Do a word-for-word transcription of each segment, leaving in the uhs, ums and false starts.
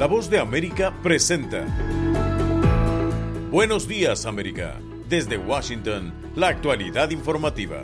La Voz de América presenta Buenos Días, América. Desde Washington, la actualidad informativa.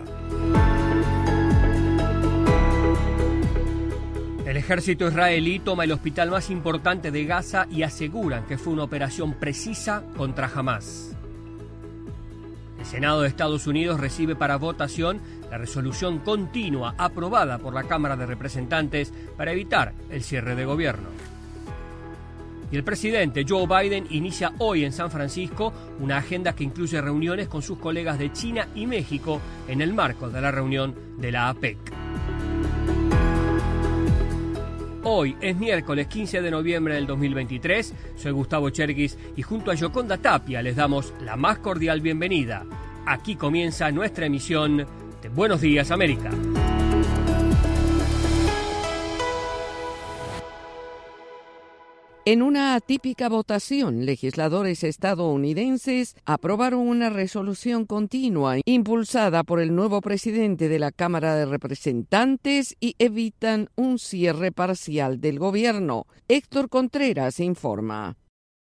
El ejército israelí toma el hospital más importante de Gaza y aseguran que fue una operación precisa contra Hamás. El Senado de Estados Unidos recibe para votación la resolución continua aprobada por la Cámara de Representantes para evitar el cierre de gobierno. Y el presidente Joe Biden inicia hoy en San Francisco una agenda que incluye reuniones con sus colegas de China y México en el marco de la reunión de la APEC. Hoy es miércoles quince de noviembre del dos mil veintitrés, soy Gustavo Cherkis y junto a Yoconda Tapia les damos la más cordial bienvenida. Aquí comienza nuestra emisión de Buenos Días, América. En una atípica votación, legisladores estadounidenses aprobaron una resolución continua impulsada por el nuevo presidente de la Cámara de Representantes y evitan un cierre parcial del gobierno. Héctor Contreras informa.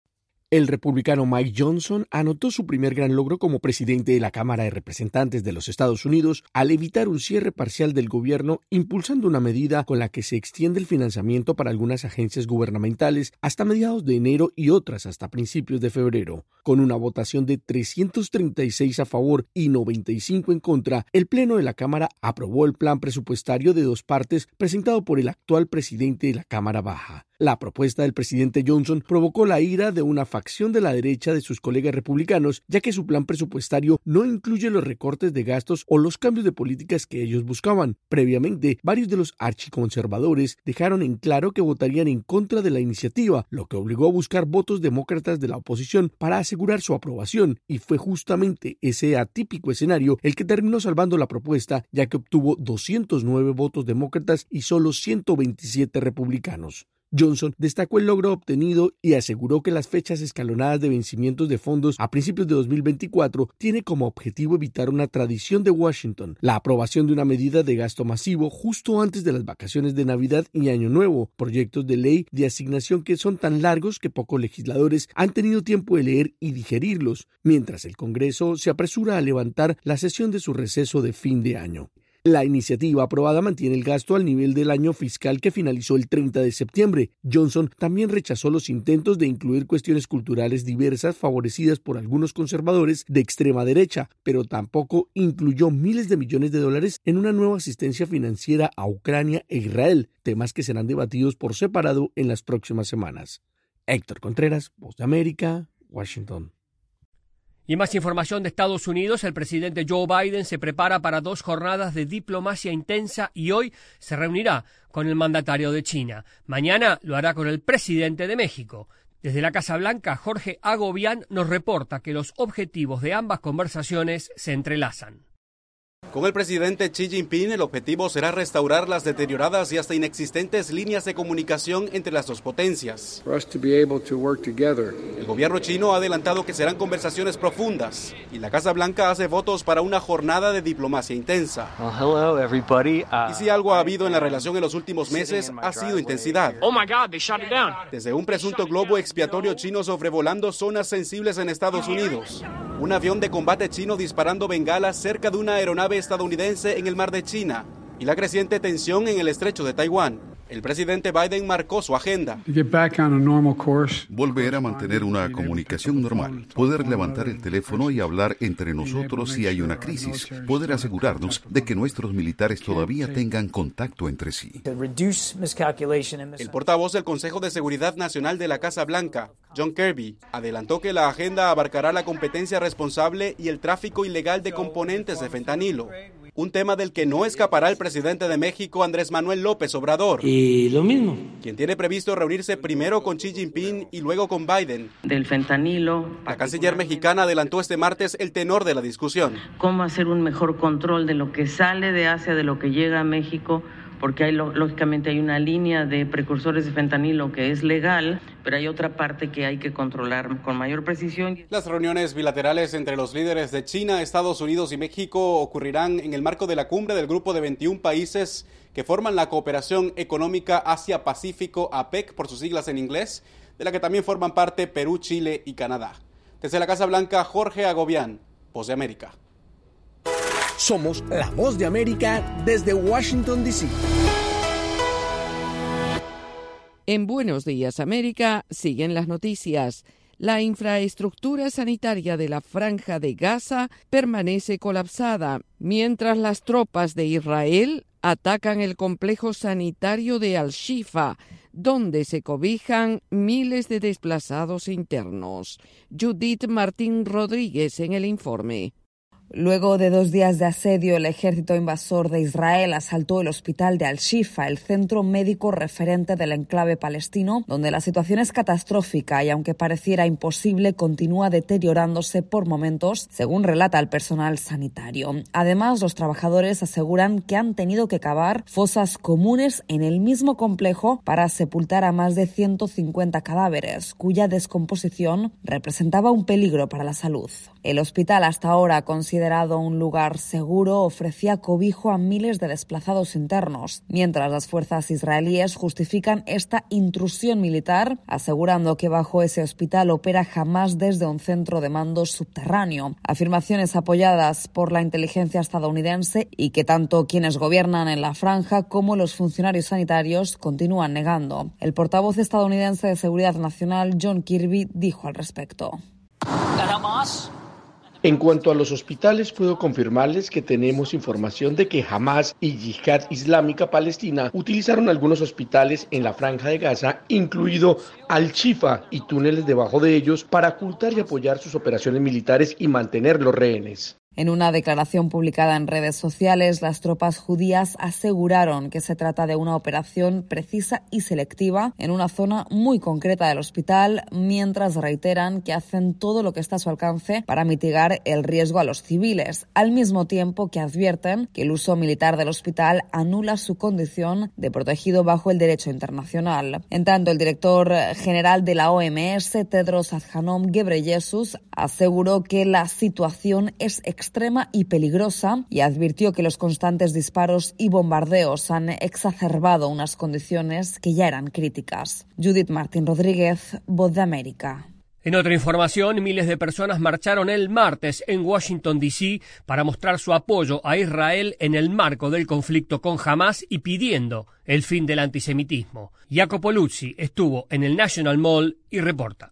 El republicano Mike Johnson anotó su primer gran logro como presidente de la Cámara de Representantes de los Estados Unidos al evitar un cierre parcial del gobierno, impulsando una medida con la que se extiende el financiamiento para algunas agencias gubernamentales hasta mediados de enero y otras hasta principios de febrero. Con una votación de trescientos treinta y seis a favor y noventa y cinco en contra, el Pleno de la Cámara aprobó el plan presupuestario de dos partes presentado por el actual presidente de la Cámara Baja. La propuesta del presidente Johnson provocó la ira de una facción de la derecha de sus colegas republicanos, ya que su plan presupuestario no incluye los recortes de gastos o los cambios de políticas que ellos buscaban. Previamente, varios de los archiconservadores dejaron en claro que votarían en contra de la iniciativa, lo que obligó a buscar votos demócratas de la oposición para asegurar su aprobación, y fue justamente ese atípico escenario el que terminó salvando la propuesta, ya que obtuvo doscientos nueve votos demócratas y solo ciento veintisiete republicanos. Johnson destacó el logro obtenido y aseguró que las fechas escalonadas de vencimientos de fondos a principios de dos mil veinticuatro tiene como objetivo evitar una tradición de Washington, la aprobación de una medida de gasto masivo justo antes de las vacaciones de Navidad y Año Nuevo, proyectos de ley de asignación que son tan largos que pocos legisladores han tenido tiempo de leer y digerirlos, mientras el Congreso se apresura a levantar la sesión de su receso de fin de año. La iniciativa aprobada mantiene el gasto al nivel del año fiscal que finalizó el treinta de septiembre. Johnson también rechazó los intentos de incluir cuestiones culturales diversas favorecidas por algunos conservadores de extrema derecha, pero tampoco incluyó miles de millones de dólares en una nueva asistencia financiera a Ucrania e Israel, temas que serán debatidos por separado en las próximas semanas. Héctor Contreras, Voz de América, Washington. Y más información de Estados Unidos, el presidente Joe Biden se prepara para dos jornadas de diplomacia intensa y hoy se reunirá con el mandatario de China. Mañana lo hará con el presidente de México. Desde la Casa Blanca, Jorge Agobián nos reporta que los objetivos de ambas conversaciones se entrelazan. Con el presidente Xi Jinping, el objetivo será restaurar las deterioradas y hasta inexistentes líneas de comunicación entre las dos potencias. El gobierno chino ha adelantado que serán conversaciones profundas y la Casa Blanca hace votos para una jornada de diplomacia intensa. Well, hello, everybody. Uh, y si algo ha habido en la relación en los últimos meses, ha sido intensidad. Oh my God, they shot it down. Desde un presunto globo expiatorio chino sobrevolando zonas sensibles en Estados Unidos, un avión de combate chino disparando bengalas cerca de una aeronave estadounidense en el mar de China y la creciente tensión en el estrecho de Taiwán. El presidente Biden marcó su agenda. Volver a mantener una comunicación normal, poder levantar el teléfono y hablar entre nosotros si hay una crisis, poder asegurarnos de que nuestros militares todavía tengan contacto entre sí. El portavoz del Consejo de Seguridad Nacional de la Casa Blanca, John Kirby, adelantó que la agenda abarcará la competencia responsable y el tráfico ilegal de componentes de fentanilo, un tema del que no escapará el presidente de México, Andrés Manuel López Obrador. Y lo mismo. Quien tiene previsto reunirse primero con Xi Jinping y luego con Biden. Del fentanilo. La canciller mexicana adelantó este martes el tenor de la discusión. Cómo hacer un mejor control de lo que sale de Asia, de lo que llega a México, porque hay lógicamente hay una línea de precursores de fentanilo que es legal, pero hay otra parte que hay que controlar con mayor precisión. Las reuniones bilaterales entre los líderes de China, Estados Unidos y México ocurrirán en el marco de la cumbre del grupo de veintiún países que forman la Cooperación Económica Asia-Pacífico, A P E C por sus siglas en inglés, de la que también forman parte Perú, Chile y Canadá. Desde la Casa Blanca, Jorge Agobián, Voz de América. Somos la Voz de América desde Washington, D C En Buenos Días América siguen las noticias. La infraestructura sanitaria de la Franja de Gaza permanece colapsada, mientras las tropas de Israel atacan el complejo sanitario de Al-Shifa, donde se cobijan miles de desplazados internos. Judith Martín Rodríguez en el informe. Luego de dos días de asedio, el ejército invasor de Israel asaltó el hospital de Al-Shifa, el centro médico referente del enclave palestino, donde la situación es catastrófica y, aunque pareciera imposible, continúa deteriorándose por momentos, según relata el personal sanitario. Además, los trabajadores aseguran que han tenido que cavar fosas comunes en el mismo complejo para sepultar a más de ciento cincuenta cadáveres, cuya descomposición representaba un peligro para la salud. El hospital, hasta ahora considerado un lugar seguro, ofrecía cobijo a miles de desplazados internos, mientras las fuerzas israelíes justifican esta intrusión militar, asegurando que bajo ese hospital opera Hamás desde un centro de mando subterráneo. Afirmaciones apoyadas por la inteligencia estadounidense y que tanto quienes gobiernan en la franja como los funcionarios sanitarios continúan negando. El portavoz estadounidense de Seguridad Nacional, John Kirby, dijo al respecto. En cuanto a los hospitales, puedo confirmarles que tenemos información de que Hamás y Yihad Islámica Palestina utilizaron algunos hospitales en la Franja de Gaza, incluido Al-Shifa, y túneles debajo de ellos para ocultar y apoyar sus operaciones militares y mantener los rehenes. En una declaración publicada en redes sociales, las tropas judías aseguraron que se trata de una operación precisa y selectiva en una zona muy concreta del hospital, mientras reiteran que hacen todo lo que está a su alcance para mitigar el riesgo a los civiles, al mismo tiempo que advierten que el uso militar del hospital anula su condición de protegido bajo el derecho internacional. En tanto, el director general de la O M S, Tedros Adhanom Ghebreyesus, aseguró que la situación es extrema extrema y peligrosa y advirtió que los constantes disparos y bombardeos han exacerbado unas condiciones que ya eran críticas. Judith Martín Rodríguez, Voz de América. En otra información, miles de personas marcharon el martes en Washington, D C para mostrar su apoyo a Israel en el marco del conflicto con Hamás y pidiendo el fin del antisemitismo. Jacopo Luzzi estuvo en el National Mall y reporta.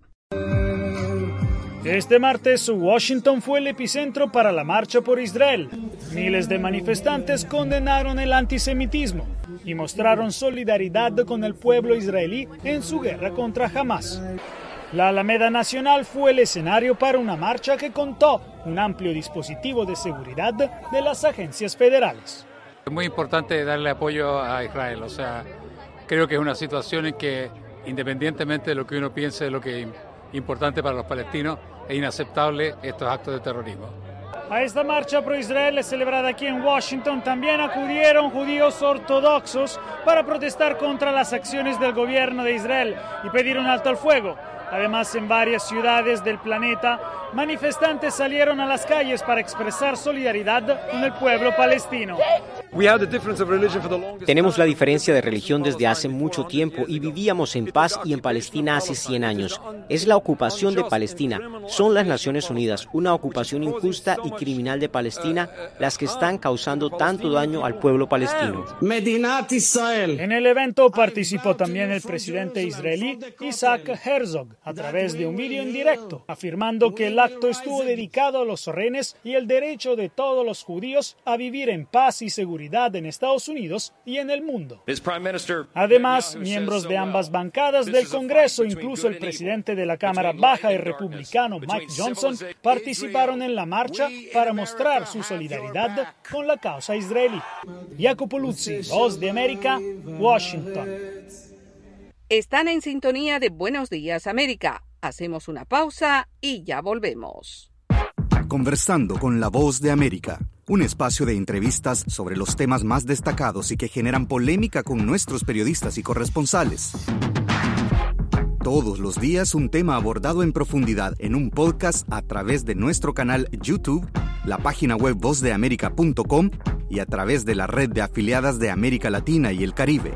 Este martes, Washington fue el epicentro para la marcha por Israel. Miles de manifestantes condenaron el antisemitismo y mostraron solidaridad con el pueblo israelí en su guerra contra Hamás. La Alameda Nacional fue el escenario para una marcha que contó un amplio dispositivo de seguridad de las agencias federales. Es muy importante darle apoyo a Israel, o sea, creo que es una situación en que, independientemente de lo que uno piense de lo que es importante para los palestinos, es inaceptable estos actos de terrorismo. A esta marcha pro Israel celebrada aquí en Washington también acudieron judíos ortodoxos para protestar contra las acciones del gobierno de Israel y pedir un alto al fuego. Además, en varias ciudades del planeta, manifestantes salieron a las calles para expresar solidaridad con el pueblo palestino. Tenemos la diferencia de religión desde hace mucho tiempo y vivíamos en paz y en Palestina hace cien años. Es la ocupación de Palestina. Son las Naciones Unidas, una ocupación injusta y criminal de Palestina, las que están causando tanto daño al pueblo palestino. En el evento participó también el presidente israelí Isaac Herzog a través de un vídeo en directo, afirmando que el acto estuvo dedicado a los rehenes y el derecho de todos los judíos a vivir en paz y seguridad en Estados Unidos y en el mundo. Además, miembros de ambas bancadas del Congreso, incluso el presidente de la Cámara Baja, el republicano Mike Johnson, participaron en la marcha para mostrar su solidaridad con la causa israelí. Jacopo Luzzi, Voz de América, Washington. Están en sintonía de Buenos Días América. Hacemos una pausa y ya volvemos. Conversando con la Voz de América. un espacio de entrevistas sobre los temas más destacados y que generan polémica con nuestros periodistas y corresponsales. Todos los días un tema abordado en profundidad en un podcast a través de nuestro canal YouTube, la página web voz de américa punto com y a través de la red de afiliadas de América Latina y el Caribe.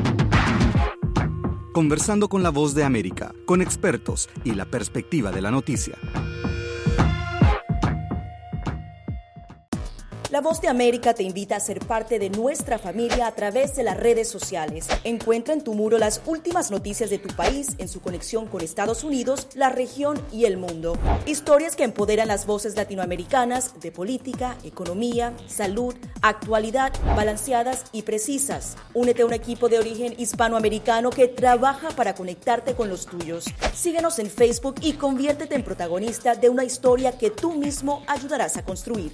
Conversando con la Voz de América, con expertos y la perspectiva de la noticia. La Voz de América te invita a ser parte de nuestra familia a través de las redes sociales. Encuentra en tu muro las últimas noticias de tu país en su conexión con Estados Unidos, la región y el mundo. Historias que empoderan las voces latinoamericanas de política, economía, salud, actualidad, balanceadas y precisas. Únete a un equipo de origen hispanoamericano que trabaja para conectarte con los tuyos. Síguenos en Facebook y conviértete en protagonista de una historia que tú mismo ayudarás a construir.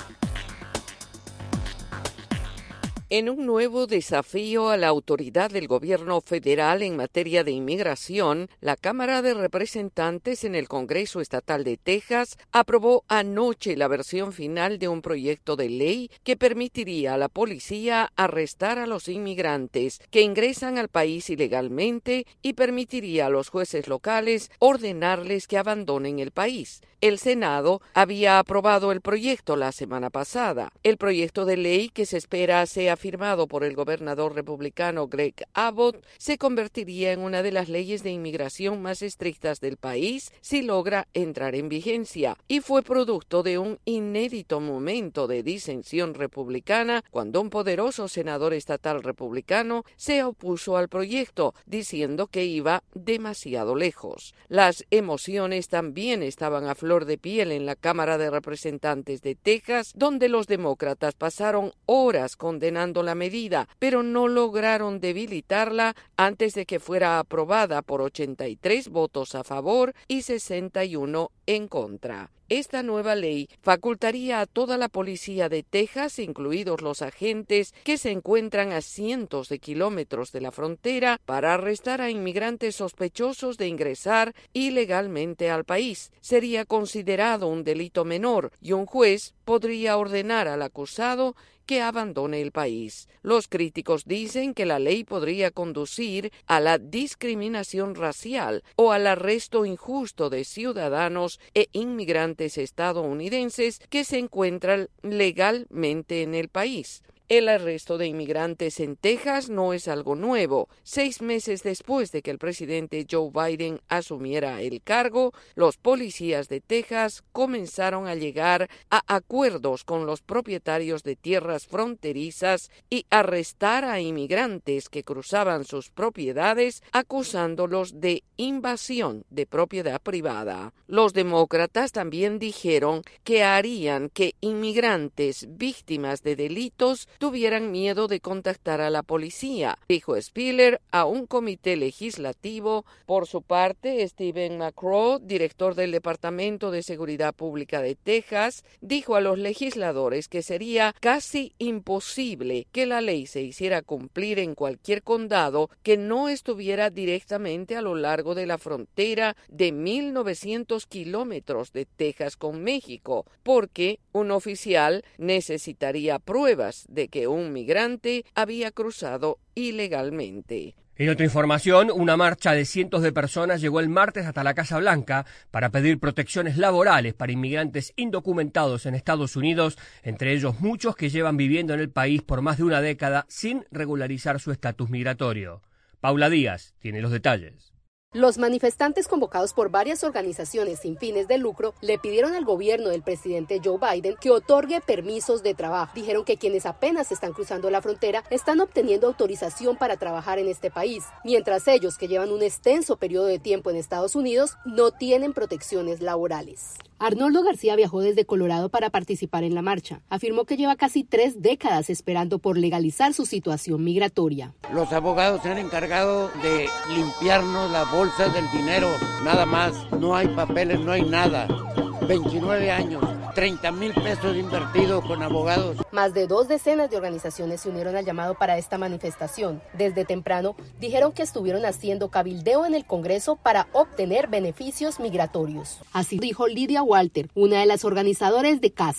En un nuevo desafío a la autoridad del gobierno federal en materia de inmigración, la Cámara de Representantes en el Congreso Estatal de Texas aprobó anoche la versión final de un proyecto de ley que permitiría a la policía arrestar a los inmigrantes que ingresan al país ilegalmente y permitiría a los jueces locales ordenarles que abandonen el país. El Senado había aprobado el proyecto la semana pasada. El proyecto de ley, que se espera sea firmado por el gobernador republicano Greg Abbott, se convertiría en una de las leyes de inmigración más estrictas del país si logra entrar en vigencia, y fue producto de un inédito momento de disensión republicana cuando un poderoso senador estatal republicano se opuso al proyecto, diciendo que iba demasiado lejos. Las emociones también estaban a flor de piel en la Cámara de Representantes de Texas, donde los demócratas pasaron horas condenando la medida, pero no lograron debilitarla antes de que fuera aprobada por ochenta y tres votos a favor y sesenta y uno en contra. Esta nueva ley facultaría a toda la policía de Texas, incluidos los agentes que se encuentran a cientos de kilómetros de la frontera, para arrestar a inmigrantes sospechosos de ingresar ilegalmente al país. Sería considerado un delito menor y un juez podría ordenar al acusado que abandone el país. Los críticos dicen que la ley podría conducir a la discriminación racial o al arresto injusto de ciudadanos e inmigrantes estadounidenses que se encuentran legalmente en el país. El arresto de inmigrantes en Texas no es algo nuevo. Seis meses después de que el presidente Joe Biden asumiera el cargo, los policías de Texas comenzaron a llegar a acuerdos con los propietarios de tierras fronterizas y arrestar a inmigrantes que cruzaban sus propiedades, acusándolos de invasión de propiedad privada. Los demócratas también dijeron que harían que inmigrantes víctimas de delitos tuvieran miedo de contactar a la policía, dijo Spiller a un comité legislativo. Por su parte, Stephen McCraw, director del Departamento de Seguridad Pública de Texas, dijo a los legisladores que sería casi imposible que la ley se hiciera cumplir en cualquier condado que no estuviera directamente a lo largo de la frontera de mil novecientos kilómetros de Texas con México, porque un oficial necesitaría pruebas de que un migrante había cruzado ilegalmente. En otra información, una marcha de cientos de personas llegó el martes hasta la Casa Blanca para pedir protecciones laborales para inmigrantes indocumentados en Estados Unidos, entre ellos muchos que llevan viviendo en el país por más de una década sin regularizar su estatus migratorio. Paula Díaz tiene los detalles. Los manifestantes, convocados por varias organizaciones sin fines de lucro, le pidieron al gobierno del presidente Joe Biden que otorgue permisos de trabajo. Dijeron que quienes apenas están cruzando la frontera están obteniendo autorización para trabajar en este país, mientras ellos, que llevan un extenso periodo de tiempo en Estados Unidos, no tienen protecciones laborales. Arnoldo García viajó desde Colorado para participar en la marcha. Afirmó que lleva casi tres décadas esperando por legalizar su situación migratoria. Los abogados se han encargado de limpiarnos las bolsas del dinero, nada más. No hay papeles, no hay nada. veintinueve años, treinta mil pesos invertidos con abogados. Más de dos decenas de organizaciones se unieron al llamado para esta manifestación. Desde temprano dijeron que estuvieron haciendo cabildeo en el Congreso para obtener beneficios migratorios. Así dijo Lidia Walter, una de las organizadoras de CASA.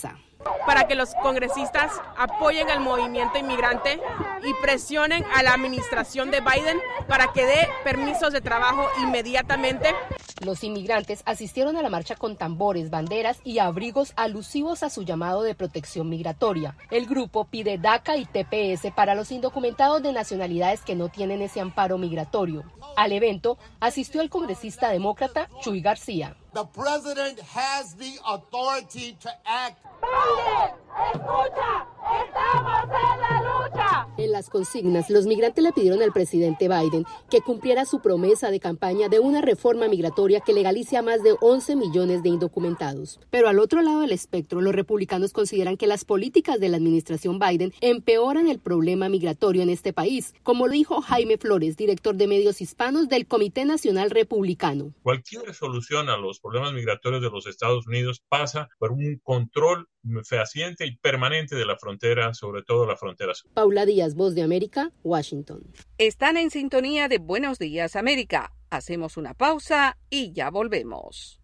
para que los congresistas apoyen al movimiento inmigrante y presionen a la administración de Biden para que dé permisos de trabajo inmediatamente. Los inmigrantes asistieron a la marcha con tambores, banderas y abrigos alusivos a su llamado de protección migratoria. El grupo pide DACA y T P S para los indocumentados de nacionalidades que no tienen ese amparo migratorio. Al evento asistió el congresista demócrata Chuy García. The president has the authority to act. ¡Biden, escucha! ¡Estamos en la lucha! En las consignas, los migrantes le pidieron al presidente Biden que cumpliera su promesa de campaña de una reforma migratoria que legalice a más de once millones de indocumentados. Pero al otro lado del espectro, los republicanos consideran que las políticas de la administración Biden empeoran el problema migratorio en este país, como lo dijo Jaime Flores, director de medios hispanos del Comité Nacional Republicano. Cualquier solución a los problemas migratorios de los Estados Unidos pasa por un control fehaciente y permanente de la frontera, sobre todo la frontera sur. Paula Díaz, Voz de América, Washington. Están en sintonía de Buenos Días América. Hacemos una pausa y ya volvemos.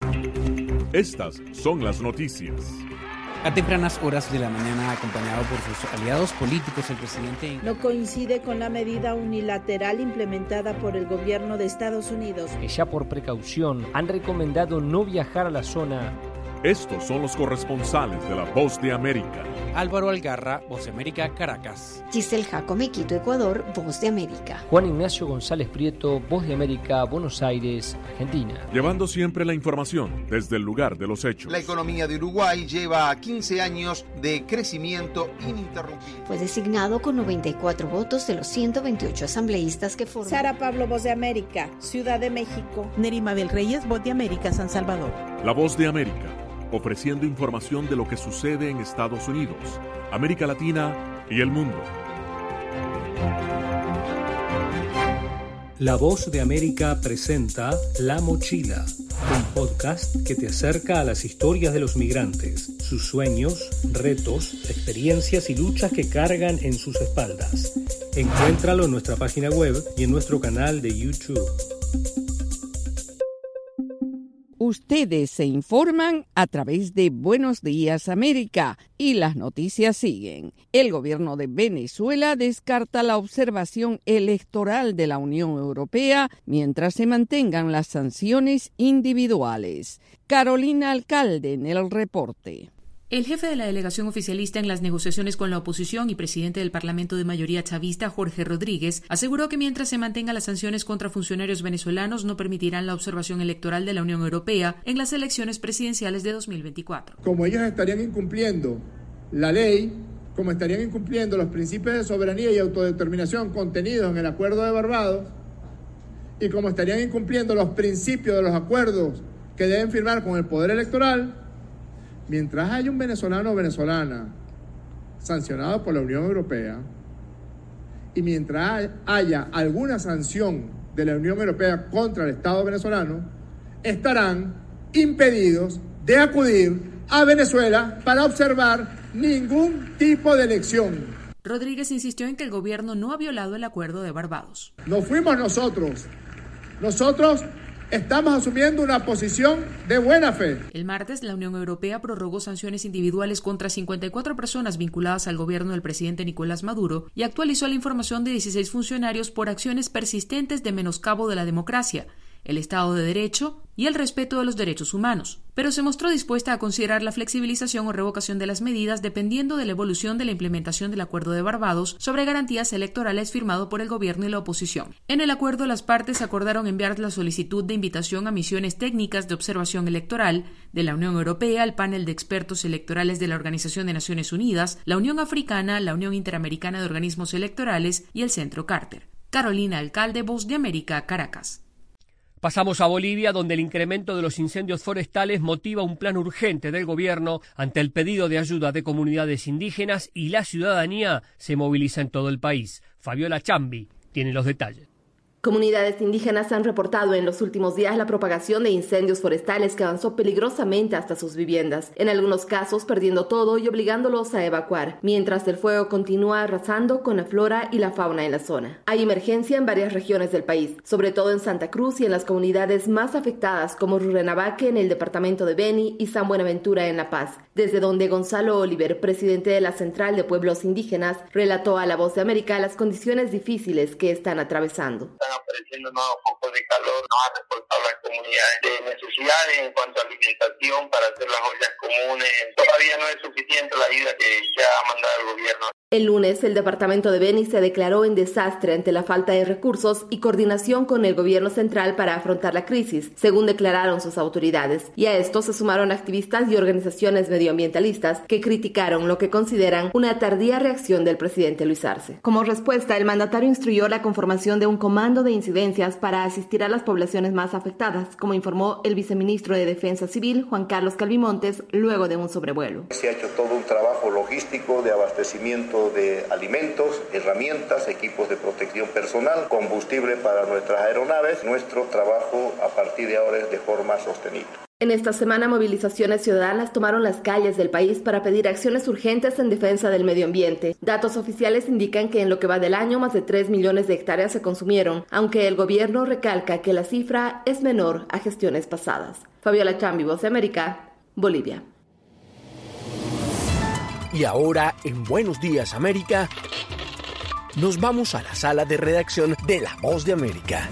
Estas son las noticias. A tempranas horas de la mañana, acompañado por sus aliados políticos, el presidente no coincide con la medida unilateral implementada por el gobierno de Estados Unidos, que ya por precaución han recomendado no viajar a la zona. Estos son los corresponsales de La Voz de América. Álvaro Algarra, Voz de América, Caracas. Giselle Jacome, Quito, Ecuador, Voz de América. Juan Ignacio González Prieto, Voz de América, Buenos Aires, Argentina. Llevando siempre la información desde el lugar de los hechos. La economía de Uruguay lleva quince años de crecimiento ininterrumpido. Fue designado con noventa y cuatro votos de los ciento veintiocho asambleístas que forman. Sara Pablo, Voz de América, Ciudad de México. Nerima del Reyes, Voz de América, San Salvador. La Voz de América, ofreciendo información de lo que sucede en Estados Unidos, América Latina y el mundo. La Voz de América presenta La Mochila, un podcast que te acerca a las historias de los migrantes, sus sueños, retos, experiencias y luchas que cargan en sus espaldas. Encuéntralo en nuestra página web y en nuestro canal de YouTube. Ustedes se informan a través de Buenos Días América y las noticias siguen. El gobierno de Venezuela descarta la observación electoral de la Unión Europea mientras se mantengan las sanciones individuales. Carolina Alcalde en el reporte. El jefe de la delegación oficialista en las negociaciones con la oposición y presidente del Parlamento de mayoría chavista, Jorge Rodríguez, aseguró que mientras se mantengan las sanciones contra funcionarios venezolanos no permitirán la observación electoral de la Unión Europea en las elecciones presidenciales de dos mil veinticuatro. Como ellos estarían incumpliendo la ley, como estarían incumpliendo los principios de soberanía y autodeterminación contenidos en el Acuerdo de Barbados, y como estarían incumpliendo los principios de los acuerdos que deben firmar con el Poder Electoral, mientras haya un venezolano o venezolana sancionado por la Unión Europea y mientras haya alguna sanción de la Unión Europea contra el Estado venezolano, estarán impedidos de acudir a Venezuela para observar ningún tipo de elección. Rodríguez insistió en que el gobierno no ha violado el Acuerdo de Barbados. No fuimos nosotros. Nosotros estamos asumiendo una posición de buena fe. El martes, la Unión Europea prorrogó sanciones individuales contra cincuenta y cuatro personas vinculadas al gobierno del presidente Nicolás Maduro y actualizó la información de dieciséis funcionarios por acciones persistentes de menoscabo de la democracia, el Estado de Derecho y el respeto de los derechos humanos, pero se mostró dispuesta a considerar la flexibilización o revocación de las medidas dependiendo de la evolución de la implementación del Acuerdo de Barbados sobre garantías electorales firmado por el gobierno y la oposición. En el acuerdo, las partes acordaron enviar la solicitud de invitación a misiones técnicas de observación electoral de la Unión Europea, el panel de expertos electorales de la Organización de Naciones Unidas, la Unión Africana, la Unión Interamericana de Organismos Electorales y el Centro Carter. Carolina Alcalde, Voz de América, Caracas. Pasamos a Bolivia, donde el incremento de los incendios forestales motiva un plan urgente del gobierno ante el pedido de ayuda de comunidades indígenas y la ciudadanía se moviliza en todo el país. Fabiola Chambi tiene los detalles. Comunidades indígenas han reportado en los últimos días la propagación de incendios forestales que avanzó peligrosamente hasta sus viviendas, en algunos casos perdiendo todo y obligándolos a evacuar, mientras el fuego continúa arrasando con la flora y la fauna en la zona. Hay emergencia en varias regiones del país, sobre todo en Santa Cruz y en las comunidades más afectadas como Rurrenabaque en el departamento de Beni y San Buenaventura en La Paz, desde donde Gonzalo Oliver, presidente de la Central de Pueblos Indígenas, relató a La Voz de América las condiciones difíciles que están atravesando. Apareciendo nuevos focos de calor, no ha reportado las comunidades de necesidades en cuanto a alimentación para hacer las ollas comunes. Todavía no es suficiente la ayuda que, que ha mandado el gobierno. El lunes, el departamento de Beni se declaró en desastre ante la falta de recursos y coordinación con el gobierno central para afrontar la crisis, según declararon sus autoridades. Y a esto se sumaron activistas y organizaciones medioambientalistas que criticaron lo que consideran una tardía reacción del presidente Luis Arce. Como respuesta, el mandatario instruyó la conformación de un comando de incidencias para asistir a las poblaciones más afectadas, como informó el viceministro de Defensa Civil, Juan Carlos Calvimontes, luego de un sobrevuelo. Se ha hecho todo un trabajo logístico de abastecimiento de alimentos, herramientas, equipos de protección personal, combustible para nuestras aeronaves. Nuestro trabajo a partir de ahora es de forma sostenible. En esta semana, movilizaciones ciudadanas tomaron las calles del país para pedir acciones urgentes en defensa del medio ambiente. Datos oficiales indican que en lo que va del año, más de tres millones de hectáreas se consumieron, aunque el gobierno recalca que la cifra es menor a gestiones pasadas. Fabiola Chambi, Voz de América, Bolivia. Y ahora, en Buenos Días América, nos vamos a la sala de redacción de La Voz de América.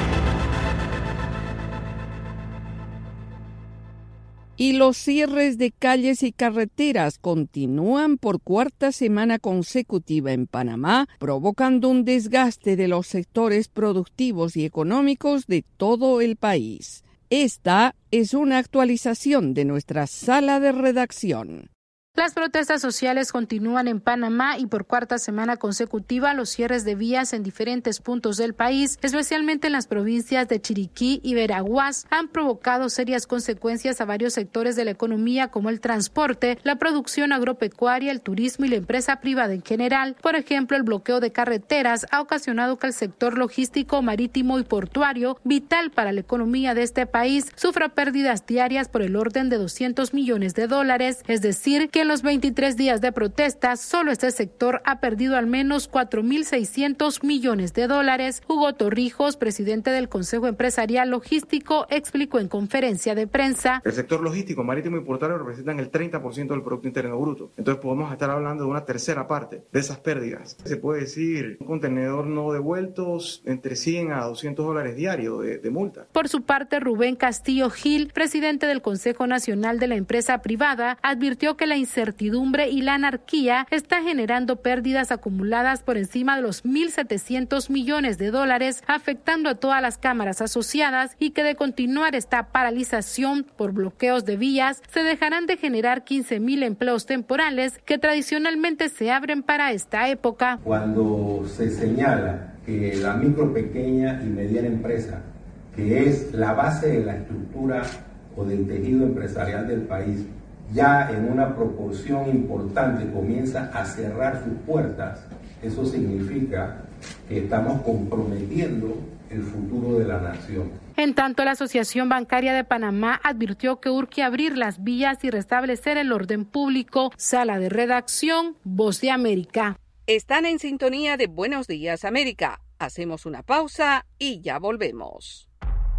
Y los cierres de calles y carreteras continúan por cuarta semana consecutiva en Panamá, provocando un desgaste de los sectores productivos y económicos de todo el país. Esta es una actualización de nuestra sala de redacción. Las protestas sociales continúan en Panamá y por cuarta semana consecutiva los cierres de vías en diferentes puntos del país, especialmente en las provincias de Chiriquí y Veraguas, han provocado serias consecuencias a varios sectores de la economía como el transporte, la producción agropecuaria, el turismo y la empresa privada en general. Por ejemplo, el bloqueo de carreteras ha ocasionado que el sector logístico, marítimo y portuario, vital para la economía de este país, sufra pérdidas diarias por el orden de doscientos millones de dólares, es decir, que en los veintitrés días de protestas, solo este sector ha perdido al menos cuatro mil seiscientos millones de dólares. Hugo Torrijos, presidente del Consejo Empresarial Logístico, explicó en conferencia de prensa. El sector logístico, marítimo y portuario representan el treinta por ciento del Producto Interno Bruto. Entonces podemos estar hablando de una tercera parte de esas pérdidas. Se puede decir un contenedor no devuelto entre cien a doscientos dólares diarios de, de multa. Por su parte, Rubén Castillo Gil, presidente del Consejo Nacional de la Empresa Privada, advirtió que la incertidumbre y la anarquía está generando pérdidas acumuladas por encima de los mil setecientos millones de dólares, afectando a todas las cámaras asociadas, y que de continuar esta paralización por bloqueos de vías, se dejarán de generar quince mil empleos temporales que tradicionalmente se abren para esta época. Cuando se señala que la micro, pequeña y mediana empresa, que es la base de la estructura o del tejido empresarial del país, ya en una proporción importante comienza a cerrar sus puertas, eso significa que estamos comprometiendo el futuro de la nación. En tanto, la Asociación Bancaria de Panamá advirtió que urge abrir las vías y restablecer el orden público. Sala de redacción, Voz de América. Están en sintonía de Buenos Días América. Hacemos una pausa y ya volvemos.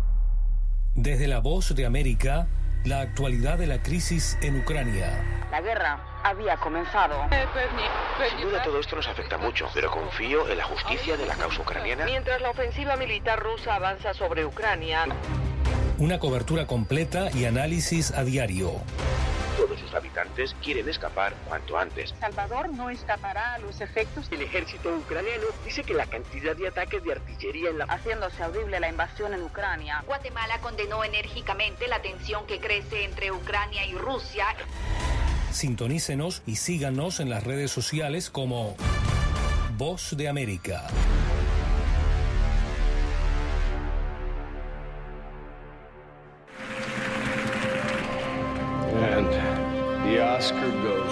Desde La Voz de América, la actualidad de la crisis en Ucrania. La guerra había comenzado. Sin duda todo esto nos afecta mucho, pero confío en la justicia de la causa ucraniana. Mientras la ofensiva militar rusa avanza sobre Ucrania. Una cobertura completa y análisis a diario. Todos sus habitantes quieren escapar cuanto antes. Salvador no escapará a los efectos. El ejército ucraniano dice que la cantidad de ataques de artillería en la... haciéndose audible la invasión en Ucrania. Guatemala condenó enérgicamente la tensión que crece entre Ucrania y Rusia. Sintonícenos y síganos en las redes sociales como Voz de América.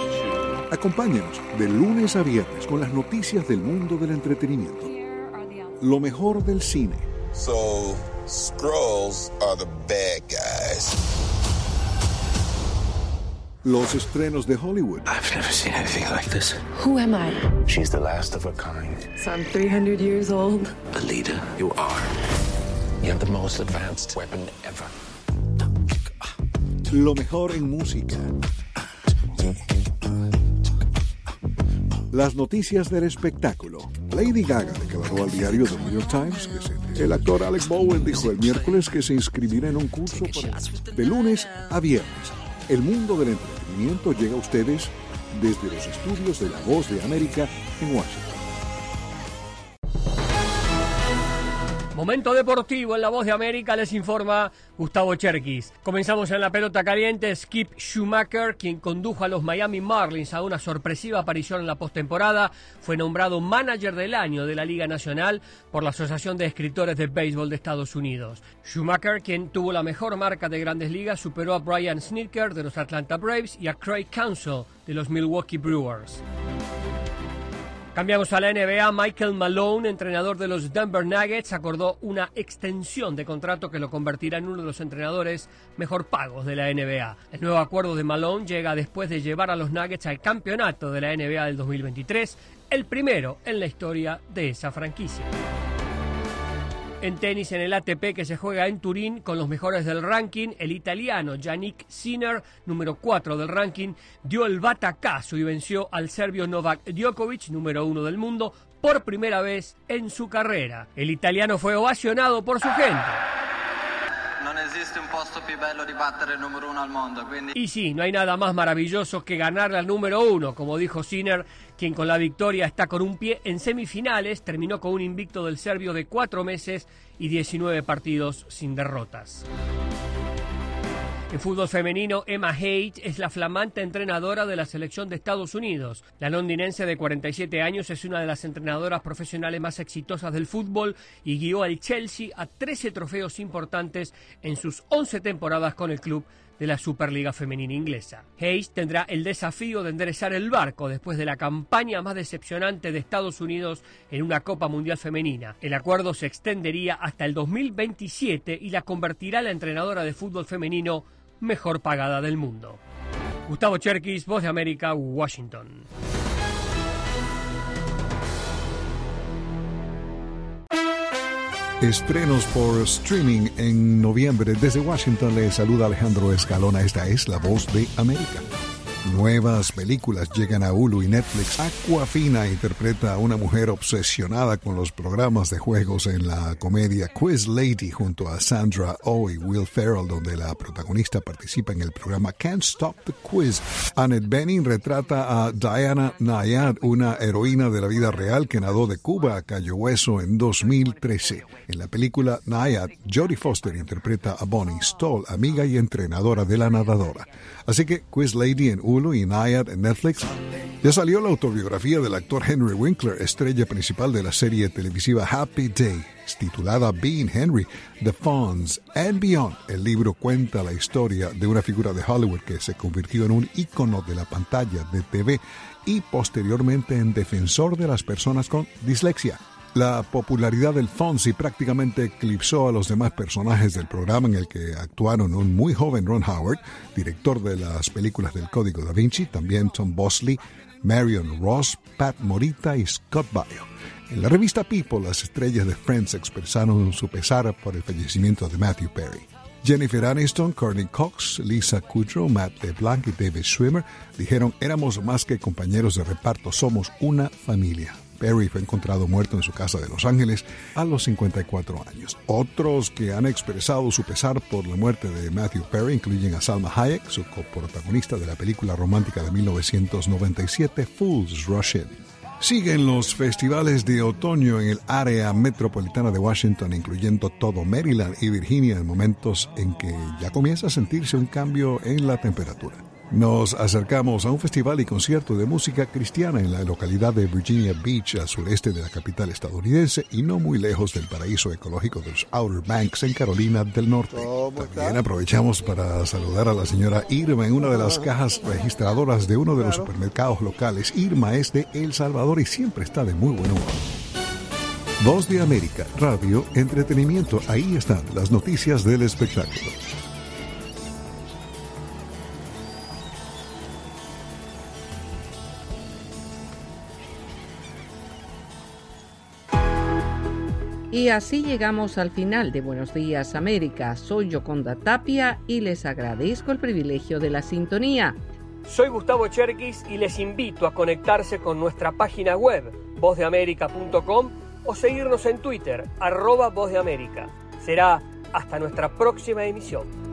Acompáñenos de lunes a viernes con las noticias del mundo del entretenimiento. lo mejor del cine. So, Skrulls are the bad guys. Los estrenos de Hollywood. I've never seen anything like this. Who am I? She's the last of her kind. So I'm three hundred years old. The leader you are. You have the most advanced weapon ever. Lo mejor en música. Las noticias del espectáculo. Lady Gaga declaró al diario The New York Times que se... el actor Alec Baldwin dijo el miércoles que se inscribirá en un curso para... de lunes a viernes. El mundo del entretenimiento llega a ustedes desde los estudios de La Voz de América en Washington. Momento deportivo en La Voz de América, les informa Gustavo Cherkis. Comenzamos en la pelota caliente. Skip Schumacher, quien condujo a los Miami Marlins a una sorpresiva aparición en la postemporada, fue nombrado manager del año de la Liga Nacional por la Asociación de Escritores de Béisbol de Estados Unidos. Schumacher, quien tuvo la mejor marca de Grandes Ligas, superó a Brian Snitker de los Atlanta Braves y a Craig Counsell de los Milwaukee Brewers. Cambiamos a la N B A. Michael Malone, entrenador de los Denver Nuggets, acordó una extensión de contrato que lo convertirá en uno de los entrenadores mejor pagos de la N B A. El nuevo acuerdo de Malone llega después de llevar a los Nuggets al campeonato de la N B A del dos mil veintitrés, el primero en la historia de esa franquicia. En tenis, en el A T P que se juega en Turín con los mejores del ranking, el italiano Yannick Sinner, número cuatro del ranking, dio el batacazo y venció al serbio Novak Djokovic, número uno del mundo, por primera vez en su carrera. El italiano fue ovacionado por su gente. Non esiste un posto più bello di battere il numero uno al mondo, quindi... Y sí, no hay nada más maravilloso que ganarle al número uno, como dijo Sinner, quien con la victoria está con un pie en semifinales, terminó con un invicto del serbio de cuatro meses y diecinueve partidos sin derrotas. En fútbol femenino, Emma Hayes es la flamante entrenadora de la selección de Estados Unidos. La londinense de cuarenta y siete años es una de las entrenadoras profesionales más exitosas del fútbol y guió al Chelsea a trece trofeos importantes en sus once temporadas con el club de la Superliga Femenina Inglesa. Hayes tendrá el desafío de enderezar el barco después de la campaña más decepcionante de Estados Unidos en una Copa Mundial Femenina. El acuerdo se extendería hasta el dos mil veintisiete y la convertirá en la entrenadora de fútbol femenino mejor pagada del mundo. Gustavo Cherkis, Voz de América, Washington. Estrenos por streaming en noviembre. Desde Washington le saluda Alejandro Escalona. Esta es La Voz de América. Nuevas películas llegan a Hulu y Netflix. Awkwafina interpreta a una mujer obsesionada con los programas de juegos en la comedia Quiz Lady junto a Sandra Oh y Will Ferrell, donde la protagonista participa en el programa Can't Stop the Quiz. Annette Bening retrata a Diana Nyad, una heroína de la vida real que nadó de Cuba a Cayo Hueso en dos mil trece. En la película Nyad, Jodie Foster interpreta a Bonnie Stoll, amiga y entrenadora de la nadadora. Así que Quiz Lady en Hulu y Nyad en Netflix. Ya salió la autobiografía del actor Henry Winkler, estrella principal de la serie televisiva Happy Days, titulada Being Henry, The Fonz and Beyond. El libro cuenta la historia de una figura de Hollywood que se convirtió en un ícono de la pantalla de T V y posteriormente en defensor de las personas con dislexia. La popularidad del Fonzie prácticamente eclipsó a los demás personajes del programa, en el que actuaron un muy joven Ron Howard, director de las películas del Código Da Vinci, también Tom Bosley, Marion Ross, Pat Morita y Scott Baio. En la revista People, las estrellas de Friends expresaron su pesar por el fallecimiento de Matthew Perry. Jennifer Aniston, Courtney Cox, Lisa Kudrow, Matt LeBlanc y David Schwimmer dijeron: éramos más que compañeros de reparto, somos una familia. Perry fue encontrado muerto en su casa de Los Ángeles a los cincuenta y cuatro años. Otros que han expresado su pesar por la muerte de Matthew Perry incluyen a Salma Hayek, su coprotagonista de la película romántica de mil novecientos noventa y siete, Fools Rush In. Siguen los festivales de otoño en el área metropolitana de Washington, incluyendo todo Maryland y Virginia, en momentos en que ya comienza a sentirse un cambio en la temperatura. Nos acercamos a un festival y concierto de música cristiana en la localidad de Virginia Beach, al sureste de la capital estadounidense y no muy lejos del paraíso ecológico de los Outer Banks en Carolina del Norte. También aprovechamos para saludar a la señora Irma en una de las cajas registradoras de uno de los supermercados locales. Irma es de El Salvador y siempre está de muy buen humor. Voz de América, radio, entretenimiento, ahí están las noticias del espectáculo. Y así llegamos al final de Buenos Días América. Soy Yoconda Tapia y les agradezco el privilegio de la sintonía. Soy Gustavo Cherkis y les invito a conectarse con nuestra página web, voz de américa punto com, o seguirnos en Twitter, arroba Voz de América. Será hasta nuestra próxima emisión.